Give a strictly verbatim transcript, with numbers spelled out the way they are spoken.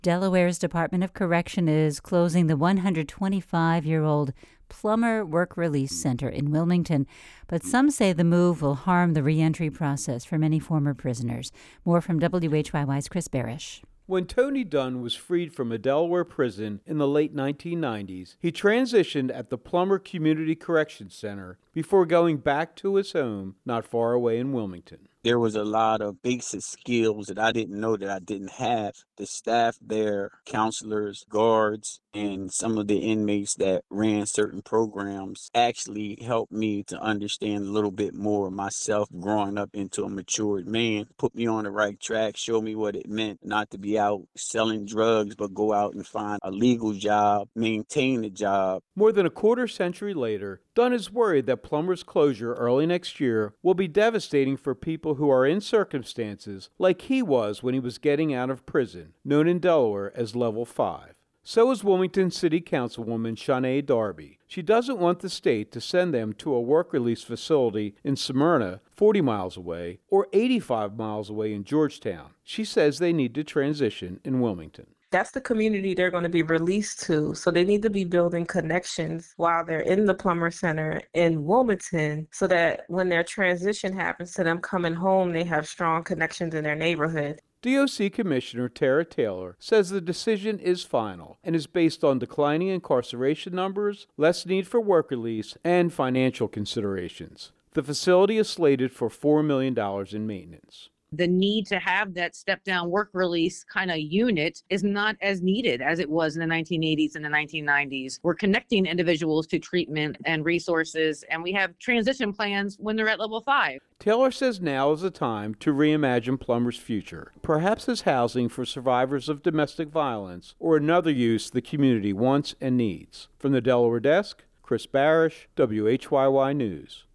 Delaware's Department of Correction is closing the one hundred twenty-five-year-old Plummer Work Release Center in Wilmington, but some say the move will harm the reentry process for many former prisoners. More from W H Y Y's Chris Barish. When Tony Dunn was freed from a Delaware prison in the late nineteen nineties, he transitioned at the Plummer Community Correction Center before going back to his home not far away in Wilmington. There was a lot of basic skills that I didn't know that I didn't have. The staff there, counselors, guards, and some of the inmates that ran certain programs actually helped me to understand a little bit more of myself growing up into a matured man, put me on the right track, showed me what it meant not to be out selling drugs, but go out and find a legal job, maintain the job. More than a quarter century later, Dunn is worried that Plummer's closure early next year will be devastating for people who are in circumstances like he was when he was getting out of prison, known in Delaware as Level five. So is Wilmington City Councilwoman Shanae Darby. She doesn't want the state to send them to a work release facility in Smyrna, forty miles away, or eighty-five miles away in Georgetown. She says they need to transition in Wilmington. That's the community they're going to be released to. So they need to be building connections while they're in the Plummer Center in Wilmington so that when their transition happens to them coming home, they have strong connections in their neighborhood. D O C Commissioner Tara Taylor says the decision is final and is based on declining incarceration numbers, less need for work release, and financial considerations. The facility is slated for four million dollars in maintenance. The need to have that step-down work release kind of unit is not as needed as it was in the nineteen eighties and the nineteen nineties. We're connecting individuals to treatment and resources, and we have transition plans when they're at level five. Taylor says now is the time to reimagine Plummer's future, perhaps as housing for survivors of domestic violence or another use the community wants and needs. From the Delaware desk, Chris Barish, W H Y Y News.